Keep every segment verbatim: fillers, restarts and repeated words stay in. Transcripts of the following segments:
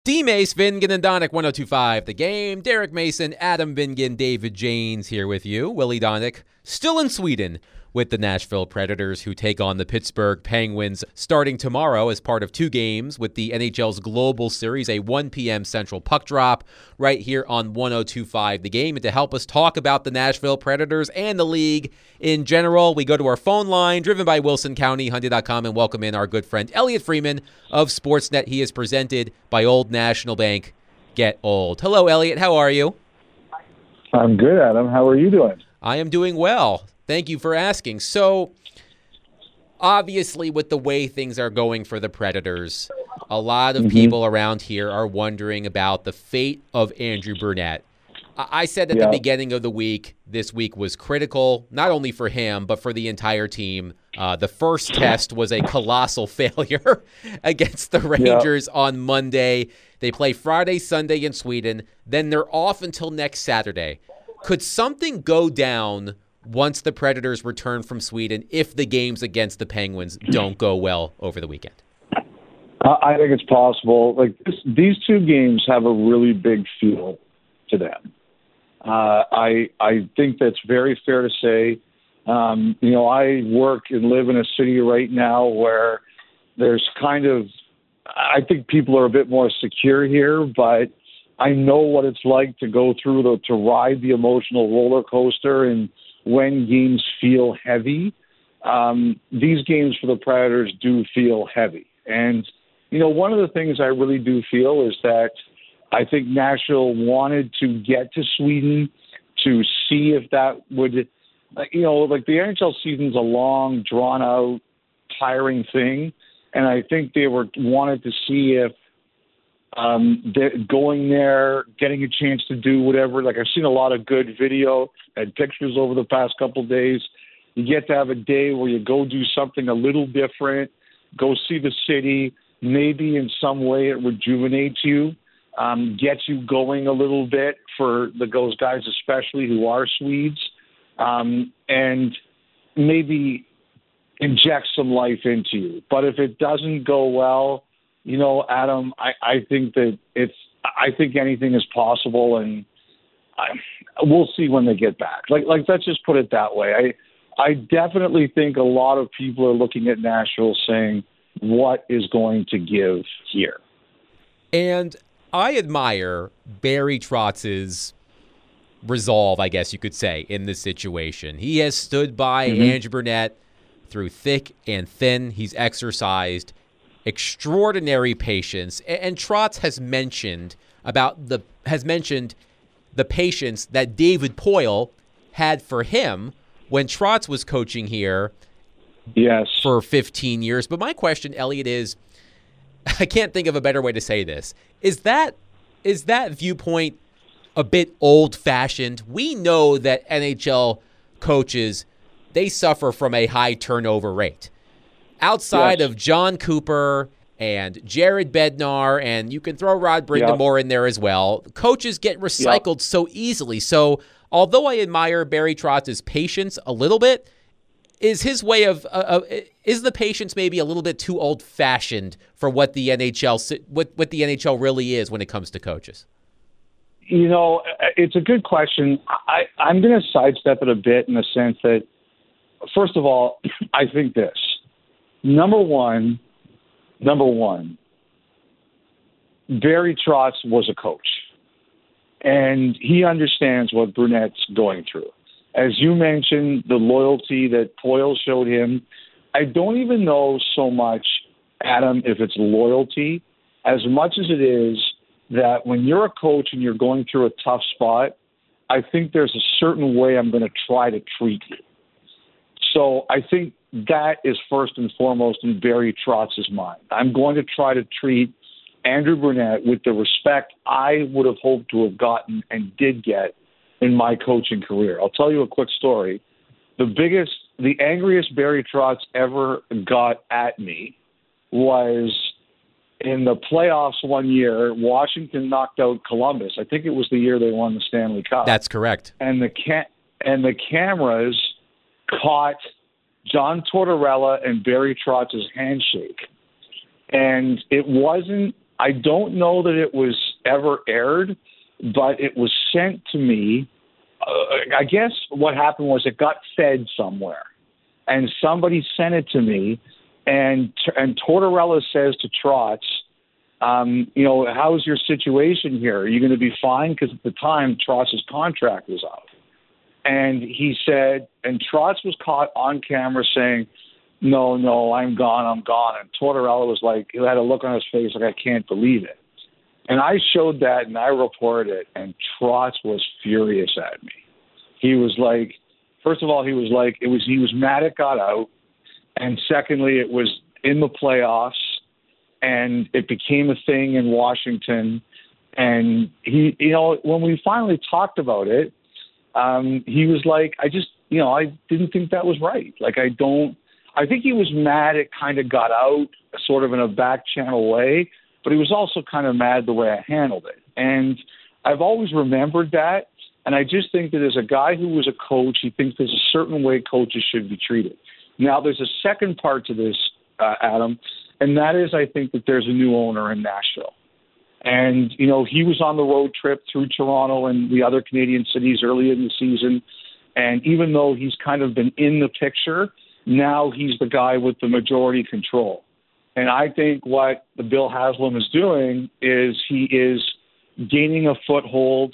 D. Mace, Vingan, and Donick, one oh two point five The Game. Derek Mason, Adam Vingan, David Janes here with you. Willie Donick still in Sweden with the Nashville Predators, who take on the Pittsburgh Penguins starting tomorrow as part of two games with the N H L's Global Series, a one p.m. Central puck drop right here on one oh two point five The Game. And to help us talk about the Nashville Predators and the league in general, we go to our phone line, driven by Wilson County, Hyundai dot com, and welcome in our good friend Elliot Freeman of Sportsnet. He is presented by Old National Bank. Get old. Hello, Elliot. How are you? I'm good, Adam. How are you doing? I am doing well. Thank you for asking. So, obviously, with the way things are going for the Predators, a lot of mm-hmm. people around here are wondering about the fate of Andrew Brunette. I said at yeah. the beginning of the week, this week was critical, not only for him, but for the entire team. Uh, the first test was a colossal failure against the Rangers yeah. on Monday. They play Friday, Sunday in Sweden. Then they're off until next Saturday. Could something go down once the Predators return from Sweden if the games against the Penguins don't go well over the weekend? Uh, I think it's possible. Like this, these two games have a really big feel to them. Uh, I I think that's very fair to say. Um, you know, I work and live in a city right now where there's kind of, I think people are a bit more secure here, but I know what it's like to go through the, to ride the emotional roller coaster, and when games feel heavy, um, these games for the Predators do feel heavy. And, you know, one of the things I really do feel is that I think Nashville wanted to get to Sweden to see if that would, you know, like the N H L season's a long, drawn-out, tiring thing, and I think they were wanted to see if um, going there, getting a chance to do whatever. Like I've seen a lot of good video and pictures over the past couple of days. You get to have a day where you go do something a little different, go see the city. Maybe in some way it rejuvenates you. Um, get you going a little bit for the those guys, especially who are Swedes, um, and maybe inject some life into you. But if it doesn't go well, you know, Adam, I, I think that it's. I think anything is possible, and I, we'll see when they get back. Like, like let's just put it that way. I, I definitely think a lot of people are looking at Nashville saying, "What is going to give here?" And I admire Barry Trotz's resolve, I guess you could say, in this situation. He has stood by mm-hmm. Andrew Brunette through thick and thin. He's exercised extraordinary patience. And Trotz has mentioned about the has mentioned the patience that David Poile had for him when Trotz was coaching here yes. for fifteen years. But my question, Elliot, is I can't think of a better way to say this. Is that is that viewpoint a bit old-fashioned? We know that N H L coaches, they suffer from a high turnover rate. Outside yes. of John Cooper and Jared Bednar, and you can throw Rod Brindamore yep. in there as well, coaches get recycled yep. so easily. So although I admire Barry Trotz's patience a little bit, is his way of uh, uh, is the patience maybe a little bit too old-fashioned for what the N H L what what the N H L really is when it comes to coaches? You know, it's a good question. I, I'm going to sidestep it a bit in the sense that, first of all, I think this. Number one, number one, Barry Trotz was a coach, and he understands what Brunette's going through. As you mentioned, the loyalty that Poile showed him, I don't even know so much, Adam, if it's loyalty, as much as it is that when you're a coach and you're going through a tough spot, I think there's a certain way I'm going to try to treat you. So I think that is first and foremost in Barry Trotz's mind. I'm going to try to treat Andrew Brunette with the respect I would have hoped to have gotten and did get in my coaching career. I'll tell you a quick story. The biggest, the angriest Barry Trotz ever got at me was in the playoffs one year. Washington knocked out Columbus. I think it was the year they won the Stanley Cup. That's correct. And the ca- and the cameras caught John Tortorella and Barry Trotz's handshake. And it wasn't I don't know that it was ever aired, but it was sent to me. Uh, I guess what happened was it got fed somewhere, and somebody sent it to me, and and Tortorella says to Trotz, um, you know, how's your situation here? Are you going to be fine? Because at the time, Trotz's contract was up. And he said, and Trotz was caught on camera saying, no, no, I'm gone, I'm gone. And Tortorella was like, he had a look on his face like, I can't believe it. And I showed that and I reported it, and Trotz was furious at me. He was like, first of all, he was like, it was, he was mad it got out. And secondly, it was in the playoffs and it became a thing in Washington. And he, you know, when we finally talked about it, Um, he was like, I just, you know, I didn't think that was right. Like, I don't, I think he was mad it kind of got out sort of in a back channel way, but he was also kind of mad the way I handled it. And I've always remembered that. And I just think that as a guy who was a coach, he thinks there's a certain way coaches should be treated. Now, there's a second part to this, uh, Adam, and that is I think that there's a new owner in Nashville. And, you know, he was on the road trip through Toronto and the other Canadian cities early in the season. And even though he's kind of been in the picture, now he's the guy with the majority control. And I think what the Bill Haslam is doing is he is gaining a foothold.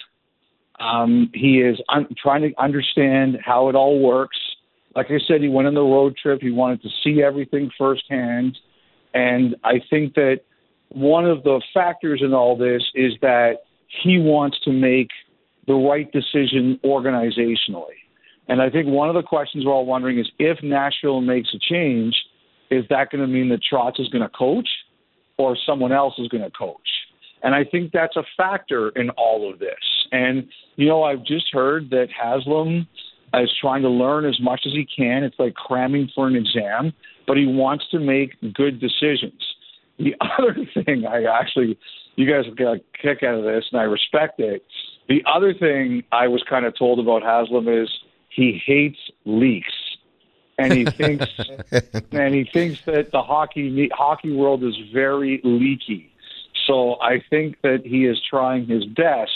Um, he is un- trying to understand how it all works. Like I said, he went on the road trip. He wanted to see everything firsthand. And I think that one of the factors in all this is that he wants to make the right decision organizationally. And I think one of the questions we're all wondering is if Nashville makes a change, is that going to mean that Trotz is going to coach or someone else is going to coach? And I think that's a factor in all of this. And, you know, I've just heard that Haslam is trying to learn as much as he can. It's like cramming for an exam, but he wants to make good decisions. The other thing I actually, you guys got a kick out of this, and I respect it. The other thing I was kind of told about Haslam is he hates leaks, and he thinks and he thinks that the hockey hockey world is very leaky. So I think that he is trying his best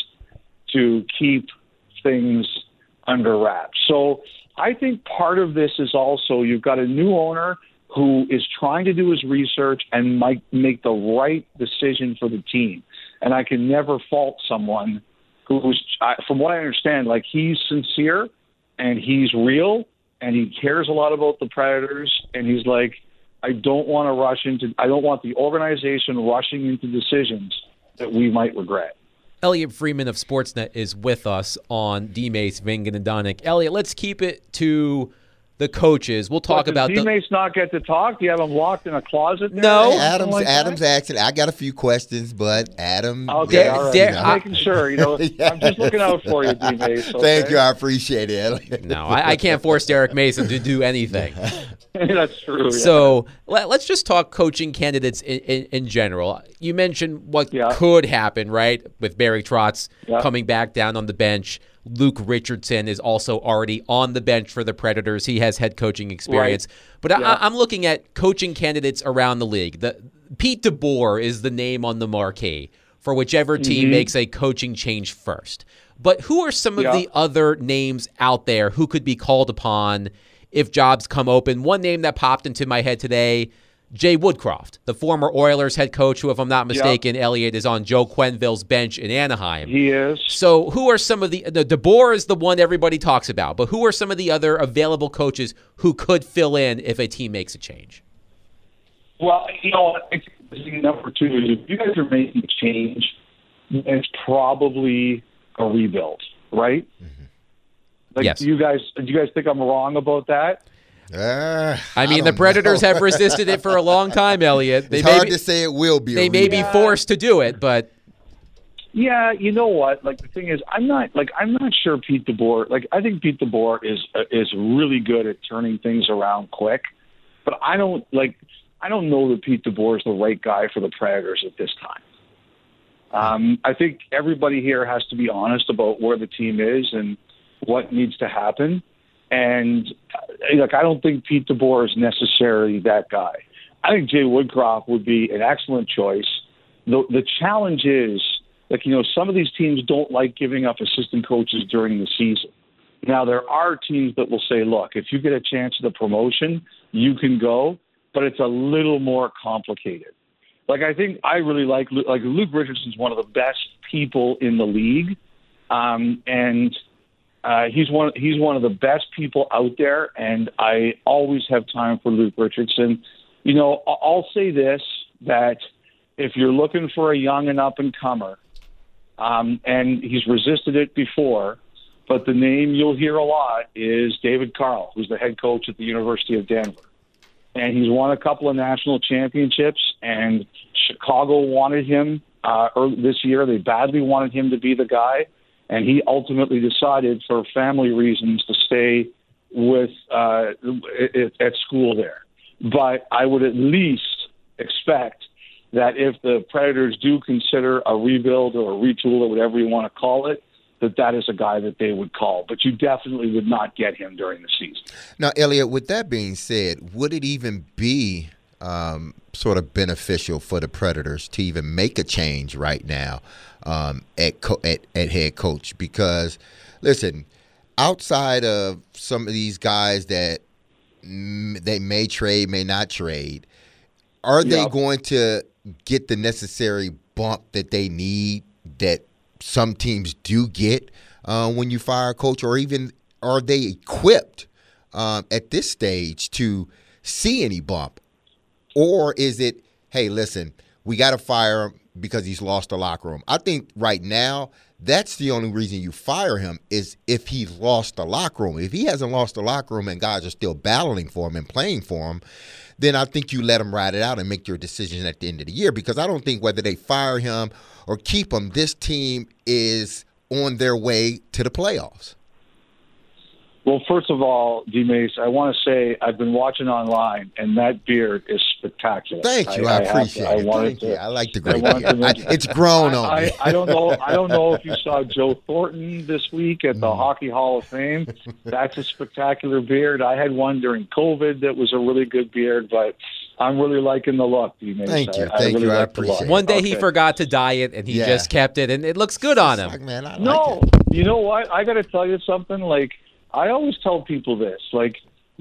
to keep things under wraps. So I think part of this is also you've got a new owner who is trying to do his research and might make the right decision for the team. And I can never fault someone who's, from what I understand, like he's sincere and he's real and he cares a lot about the Predators. And he's like, I don't want to rush into, I don't want the organization rushing into decisions that we might regret. Elliotte Friedman of Sportsnet is with us on D-Mace, Vingan, and Donick. Elliotte, let's keep it to the coaches. We'll talk what, about does D-Mace the... not get to talk? Do you have him locked in a closet there? No. Hey, Adam's like Adam's asking. I got a few questions, but Adam. Okay, yeah, all right. Dare, I'm I, making sure. You know, yeah. I'm just looking out for you, D-Mace. Okay? Thank you. I appreciate it, Elliot. No, I, I can't force Derek Mason to do anything. That's true. Yeah. So let, let's just talk coaching candidates in, in, in general. You mentioned what yeah. could happen, right, with Barry Trotz yeah. coming back down on the bench. Luke Richardson is also already on the bench for the Predators. He has head coaching experience. Right. But yeah. I, I'm looking at coaching candidates around the league. The, Pete DeBoer is the name on the marquee for whichever team mm-hmm. makes a coaching change first. But who are some of yeah. the other names out there who could be called upon if jobs come open? One name that popped into my head today, Jay Woodcroft, the former Oilers head coach, who, if I'm not mistaken, yep. Elliot, is on Joe Quenneville's bench in Anaheim. He is. So who are some of the, the – DeBoer is the one everybody talks about, but who are some of the other available coaches who could fill in if a team makes a change? Well, you know, I think number two is if you guys are making a change, it's probably a rebuild, right? Mm-hmm. Like, yes. Do you guys, do you guys think I'm wrong about that? Uh, I mean, I the Predators know. have resisted it for a long time, Elliot. They it's may hard be, to say it will be. They a may rebuild. be forced to do it, but yeah, you know what? Like the thing is, I'm not like I'm not sure Pete DeBoer. Like I think Pete DeBoer is uh, is really good at turning things around quick, but I don't like I don't know that Pete DeBoer is the right guy for the Predators at this time. Um, I think everybody here has to be honest about where the team is and what needs to happen. And like, I don't think Pete DeBoer is necessarily that guy. I think Jay Woodcroft would be an excellent choice. the the challenge is, like, you know, some of these teams don't like giving up assistant coaches during the season. Now, there are teams that will say, look, if you get a chance at the promotion, you can go, but it's a little more complicated. Like, I think I really like, like Luke Richardson's one of the best people in the league. Um, and uh, he's one, he's one of the best people out there. And I always have time for Luke Richardson. You know, I'll say this, that if you're looking for a young and up and comer, um, and he's resisted it before, but the name you'll hear a lot is David Carl, who's the head coach at the University of Denver. And he's won a couple of national championships, and Chicago wanted him uh, early this year. They badly wanted him to be the guy, and he ultimately decided for family reasons to stay with uh, at school there. But I would at least expect that if the Predators do consider a rebuild or a retool or whatever you want to call it, that that is a guy that they would call. But you definitely would not get him during the season. Now, Elliot, with that being said, would it even be um, sort of beneficial for the Predators to even make a change right now um, at, co- at at head coach? Because, listen, outside of some of these guys that mm, they may trade, may not trade, are they Yep. going to get the necessary bump that they need that some teams do get uh, when you fire a coach, or even are they equipped um, at this stage to see any bump? Or is it, hey, listen, we got to fire him because he's lost the locker room? I think right now that's the only reason you fire him is if he's lost the locker room. If he hasn't lost the locker room and guys are still battling for him and playing for him, then I think you let him ride it out and make your decision at the end of the year, because I don't think whether they fire him or keep him, this team is on their way to the playoffs. Well, first of all, D-Mace, I want to say I've been watching online, and that beard is spectacular. Thank you. I, I appreciate to, it. I wanted Thank to, you. I like the I great wanted beard. to mention- I- It's grown I, on I, me. I don't know. I don't know if you saw Joe Thornton this week at the mm. Hockey Hall of Fame. That's a spectacular beard. I had one during COVID that was a really good beard, but I'm really liking the look, D-Mace. Thank you. I, Thank I really you. I like the appreciate look. it. One day Okay. he forgot to dye it, and he Yeah. just kept it, and it looks good on him. Like, man, I like No, it. you know what? I got to tell you something. Like, I always tell people this. Like,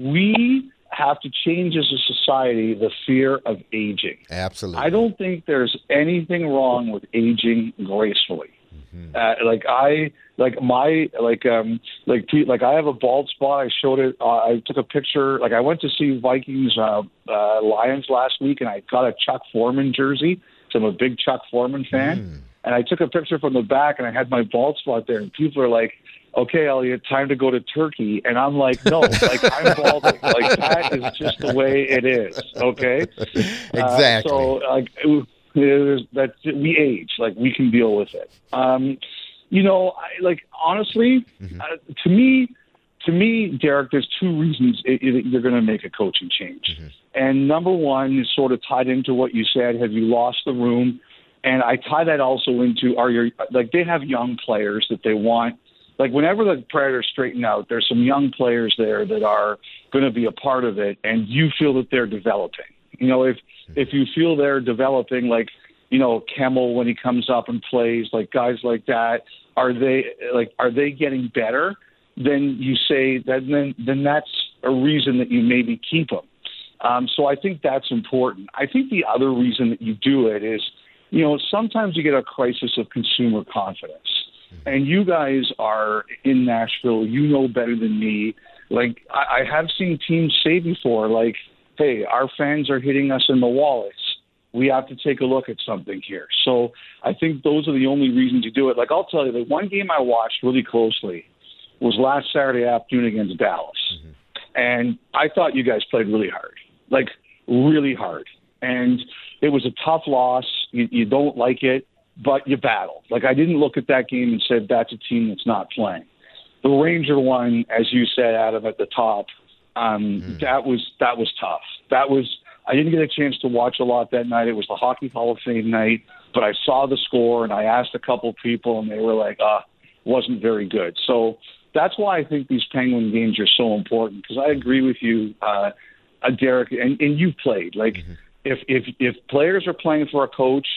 we have to change as a society the fear of aging. Absolutely. I don't think there's anything wrong with aging gracefully. Mm-hmm. Uh, like I, like my, like um, like like I have a bald spot. I showed it. Uh, I took a picture. Like I went to see Vikings uh, uh, Lions last week, and I got a Chuck Foreman jersey. So I'm a big Chuck Foreman fan, mm. and I took a picture from the back, and I had my bald spot there, and people are like, okay, Elliot, time to go to Turkey. And I'm like, no, like I'm balding. Like that is just the way it is. Okay. Exactly. Uh, so like it, it, that we age, like we can deal with it. Um, you know, I, like honestly, mm-hmm. uh, to me, to me, Derek, there's two reasons it, it, you're going to make a coaching change. Mm-hmm. And number one is sort of tied into what you said. Have you lost the room? And I tie that also into, are your, like they have young players that they want. Like whenever the Predators straighten out, there's some young players there that are going to be a part of it, and you feel that they're developing. You know, if if you feel they're developing, like, you know, Kemmel when he comes up and plays, like guys like that, are they like are they getting better? Then you say that then then that's a reason that you maybe keep them. Um, so I think that's important. I think the other reason that you do it is, you know, sometimes you get a crisis of consumer confidence. And you guys are in Nashville. You know better than me. Like, I, I have seen teams say before, like, hey, our fans are hitting us in the wallets. We have to take a look at something here. So I think those are the only reasons you do it. Like, I'll tell you, the one game I watched really closely was last Saturday afternoon against Dallas. Mm-hmm. And I thought you guys played really hard, like really hard. And it was a tough loss. You, you don't like it. But you battle. Like, I didn't look at that game and said, that's a team that's not playing. The Ranger one, as you said, Adam, at the top, um, mm. that was that was tough. That was I didn't get a chance to watch a lot that night. It was the Hockey Hall of Fame night, but I saw the score, and I asked a couple people, and they were like, ah, wasn't very good. So that's why I think these Penguin games are so important, because I agree with you, uh, uh, Derek, and, and you've played. Like, mm-hmm. if, if if players are playing for a coach,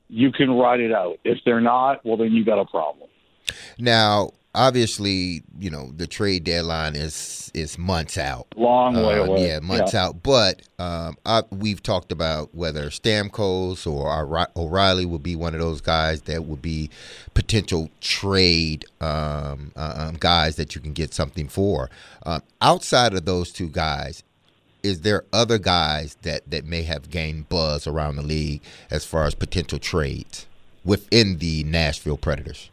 you can ride it out. If they're not, well, then you got a problem. Now, obviously, you know, the trade deadline is is months out. Long way um, away. Yeah, months yeah. out. But um, I, we've talked about whether Stamkos or O'Reilly would be one of those guys that would be potential trade um, uh, um, guys that you can get something for. Um, outside of those two guys, is there other guys that, that may have gained buzz around the league as far as potential trades within the Nashville Predators?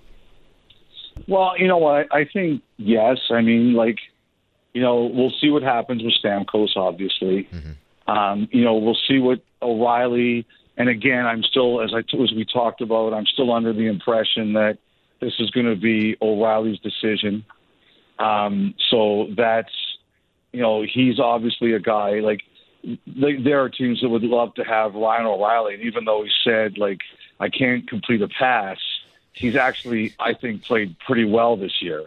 Well, you know what? I think, yes. I mean, like, you know, we'll see what happens with Stamkos, obviously. Mm-hmm. Um, you know, we'll see what O'Reilly, and again, I'm still, as I as we talked about, I'm still under the impression that this is going to be O'Reilly's decision. Um, so that's, you know, he's obviously a guy, like, they, there are teams that would love to have Ryan O'Reilly, and even though he said, like, I can't complete a pass, he's actually, I think, played pretty well this year.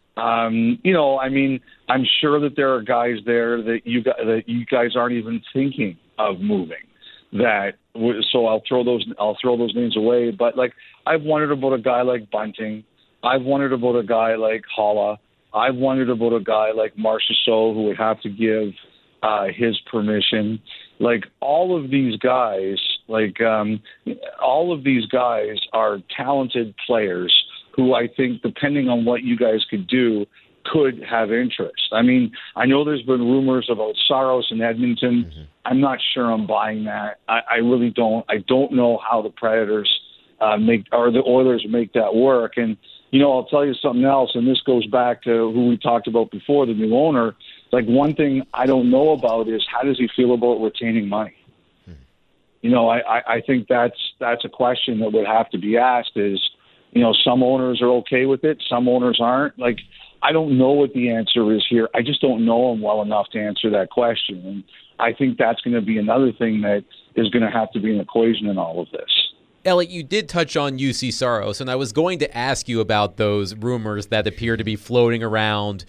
Um, you know, I mean, I'm sure that there are guys there that you got, that you guys aren't even thinking of moving. That so I'll throw those I'll throw those names away. But like I've wondered about a guy like Bunting. I've wondered about a guy like Holla. I've wondered about a guy like Marchessault, who would have to give uh, his permission. Like all of these guys, like um, all of these guys are talented players who I think, depending on what you guys could do, could have interest. I mean, I know there's been rumors about Saros in Edmonton. Mm-hmm. I'm not sure I'm buying that. I, I really don't. I don't know how the Predators uh, make or the Oilers make that work. And, you know, I'll tell you something else, and this goes back to who we talked about before, the new owner. Like, one thing I don't know about is how does he feel about retaining money? Mm-hmm. You know, I, I, I think that's that's a question that would have to be asked is, you know, some owners are okay with it. Some owners aren't. Like, I don't know what the answer is here. I just don't know him well enough to answer that question. And I think that's going to be another thing that is going to have to be an equation in all of this. Elliot, you did touch on U C Saros, and I was going to ask you about those rumors that appear to be floating around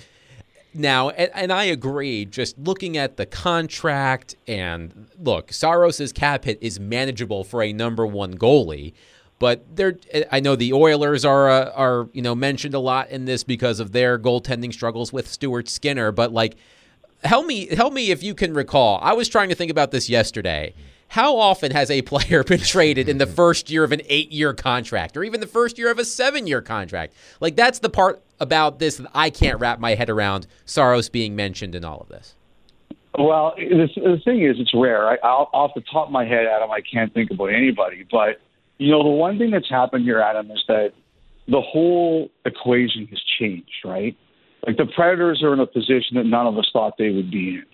now. And, and I agree, just looking at the contract, and look, Saros' cap hit is manageable for a number one goalie. But they're, I know the Oilers are uh, are you know mentioned a lot in this because of their goaltending struggles with Stuart Skinner. But like, help me help me if you can recall. I was trying to think about this yesterday. How often has a player been traded in the first year of an eight-year contract, or even the first year of a seven-year contract? Like, that's the part about this that I can't wrap my head around. Saros being mentioned in all of this. Well, the, the thing is, it's rare. I, I'll, off the top of my head, Adam, I can't think about anybody, but. You know, the one thing that's happened here, Adam, is that the whole equation has changed, right? Like, the Predators are in a position that none of us thought they would be in.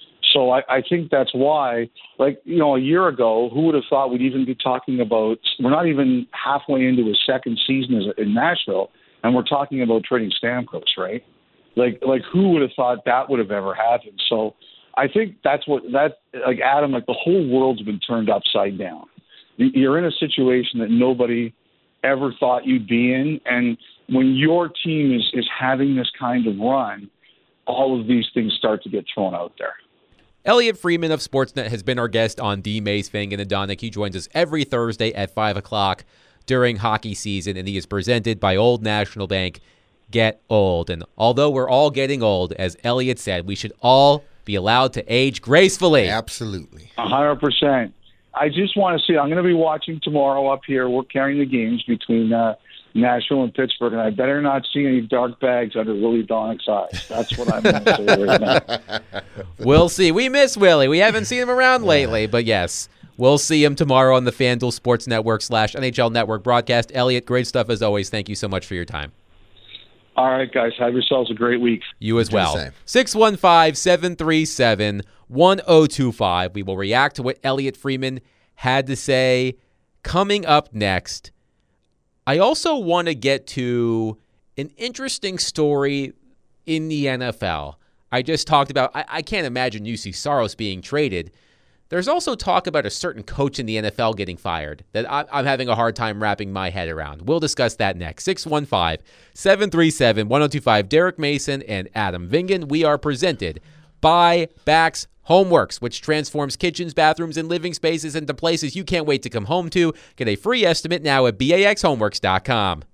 So I, I think that's why, like, you know, a year ago, who would have thought we'd even be talking about, we're not even halfway into his second season as, in Nashville, and we're talking about trading Stamkos, right? Like, like who would have thought that would have ever happened? So I think that's what, that, like, Adam, like, the whole world's been turned upside down. You're in a situation that nobody ever thought you'd be in. And when your team is, is having this kind of run, all of these things start to get thrown out there. Elliot Friedman of Sportsnet has been our guest on D. Mace, Fang, and Adonic. He joins us every Thursday at five o'clock during hockey season, and he is presented by Old National Bank. Get old. And although we're all getting old, as Elliot said, we should all be allowed to age gracefully. Absolutely. one hundred percent. I just want to see, I'm going to be watching tomorrow up here. We're carrying the games between uh, Nashville and Pittsburgh, and I better not see any dark bags under Willie Donic's eyes. That's what I'm going to say right now. We'll see. We miss Willie. We haven't seen him around lately, but yes, we'll see him tomorrow on the FanDuel Sports Network slash N H L Network broadcast. Elliot, great stuff as always. Thank you so much for your time. All right, guys. Have yourselves a great week. You as well. six one five, seven three seven, one oh two five. We will react to what Elliot Friedman had to say coming up next. I also want to get to an interesting story in the N F L. I just talked about, I, I can't imagine U C Saros being traded. There's also talk about a certain coach in the N F L getting fired that I, I'm having a hard time wrapping my head around. We'll discuss that next. six one five, seven three seven, one oh two five. Derek Mason and Adam Vingan. We are presented by Bax Homeworks, which transforms kitchens, bathrooms, and living spaces into places you can't wait to come home to. Get a free estimate now at B A X homeworks dot com.